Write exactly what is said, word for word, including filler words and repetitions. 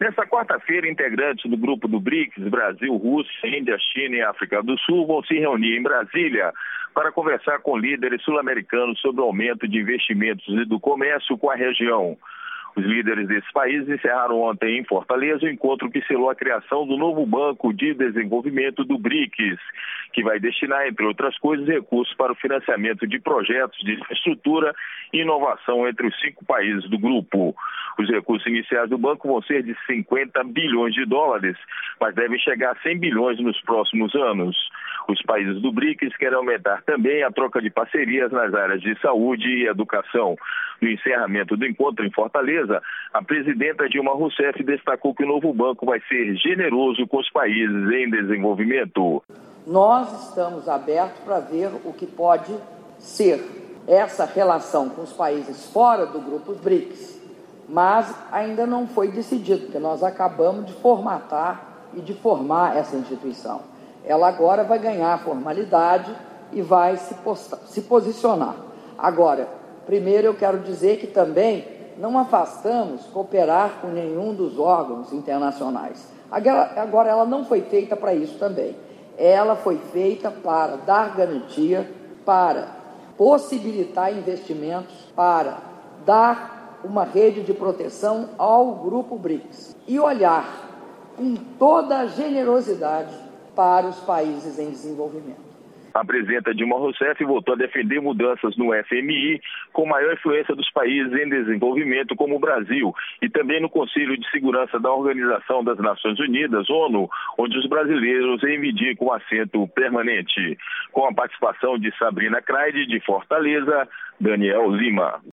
Nesta quarta-feira, integrantes do grupo do BRICS, Brasil, Rússia, Índia, China e África do Sul, vão se reunir em Brasília para conversar com líderes sul-americanos sobre o aumento de investimentos e do comércio com a região. Os líderes desses países encerraram ontem em Fortaleza o encontro que selou a criação do novo Banco de Desenvolvimento do BRICS, que vai destinar, entre outras coisas, recursos para o financiamento de projetos de infraestrutura e inovação entre os cinco países do grupo. Os recursos iniciais do banco vão ser de cinquenta bilhões de dólares, mas devem chegar a cem bilhões nos próximos anos. Os países do BRICS querem aumentar também a troca de parcerias nas áreas de saúde e educação. No encerramento do encontro em Fortaleza, a presidenta Dilma Rousseff destacou que o novo banco vai ser generoso com os países em desenvolvimento. Nós estamos abertos para ver o que pode ser essa relação com os países fora do grupo BRICS, mas ainda não foi decidido, porque nós acabamos de formatar e de formar essa instituição. Ela agora vai ganhar formalidade e vai se, posta, se posicionar. Agora, primeiro eu quero dizer que também não afastamos cooperar com nenhum dos órgãos internacionais. Agora, agora ela não foi feita para isso também. Ela foi feita para dar garantia, para possibilitar investimentos, para dar uma rede de proteção ao grupo BRICS e olhar com toda a generosidade para os países em desenvolvimento. A presidenta Dilma Rousseff voltou a defender mudanças no F M I com maior influência dos países em desenvolvimento como o Brasil e também no Conselho de Segurança da Organização das Nações Unidas, ONU, onde os brasileiros reivindicam assento permanente. Com a participação de Sabrina Craide, de Fortaleza, Daniel Lima.